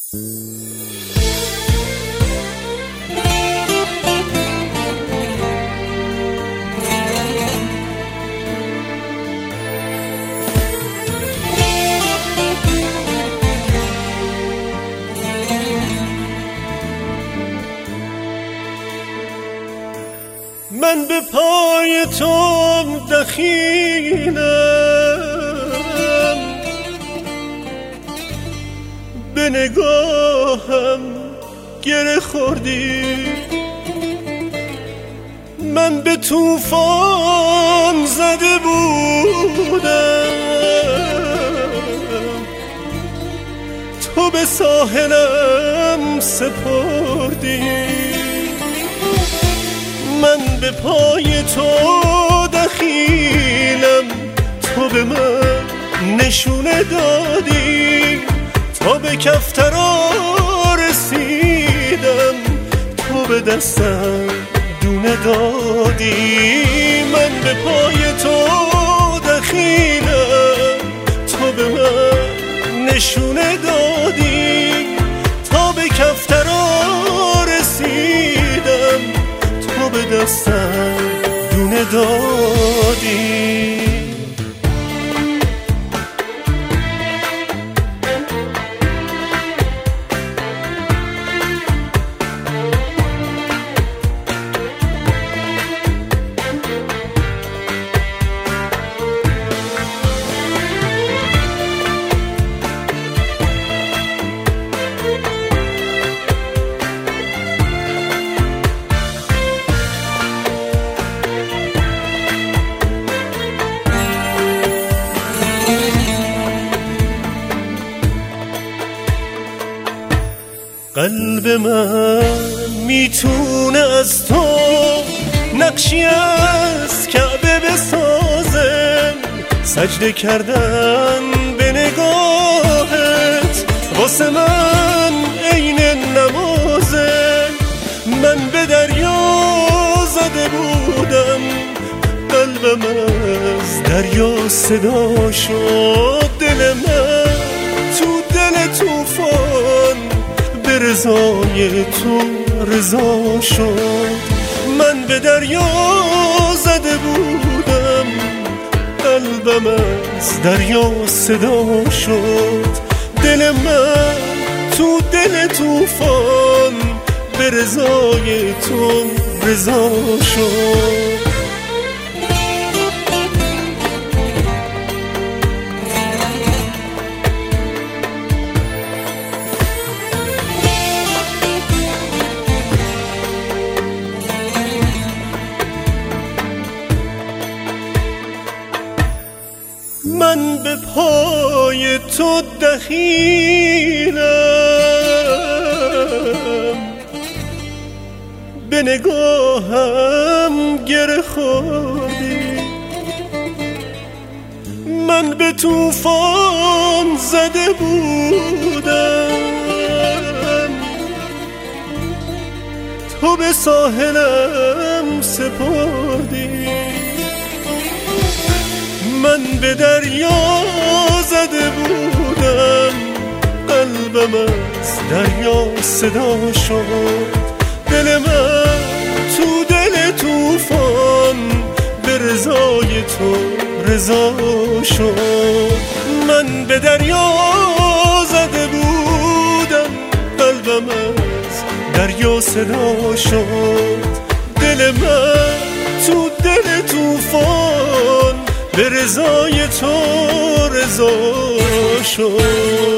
من به پای تو دخیلم، به نگاهم گره خوردی. من به طوفان زده بودم، تو به ساحلم سپردی. من به پای تو دخیلم، تو به من نشونه دادی. تا به کفترا رسیدم، تو به دستم دونه دادی. من به پای تو دخیلم، تو به من نشونه دادی. تا به کفترا رسیدم، تو به دستم دونه دادی. قلب من میتونه از تو نقشی از کعبه بسازه. سجده کردن به نگاهت واسه من عین نمازه. من به دریا زده بودم، قلبم از دریا صدا شد. دل من تو دل طوفان به رضای تو رضا شد. من به دریا زده بودم، قلبم از دریا صدا شد. دل من تو دل طوفان به رضای تو رضا شد. من به پای تو دخیلم، به نگاهم گره خوردی. من به طوفان زده بودم، تو به ساحلم سپردی. من به دریا زده بودم، قلبم از دریا صدا شد. دل من تو دل طوفان به رضای تو رضا شد. من به دریا زده بودم، قلبم از دریا صدا شد. دل من تو دل طوفان به رضای تو رضا شد.